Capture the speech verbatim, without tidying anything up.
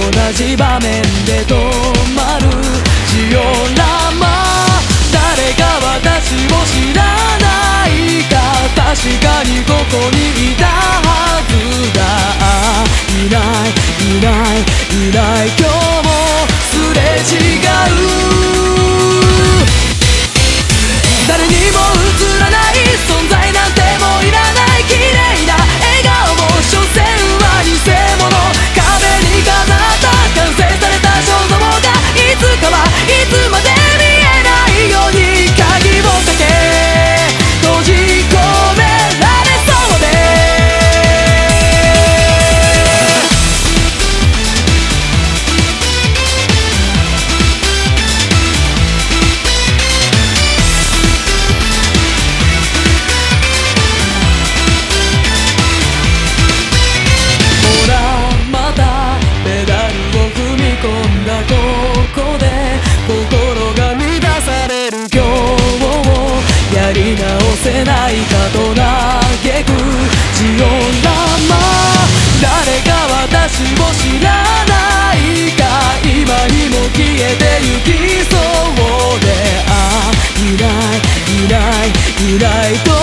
同じ場面で止まるジオラマ、誰が私を知らないか、確かにここにいたはずだ。いないいないいない今日もすれ違う。誰にも映らない存在なんてもういらない、綺麗な笑顔も所詮は偽物、壁に飾った完成された肖像がいつかはいつまで見えないように鍵をかけ閉じ込められそうで、ほらまたペダルを踏み込んだここで心が乱される今日をやり直せないかと嘆くジオラマ、誰が私を知らないか、今にも消えてゆきそうで、ああいないいないいないと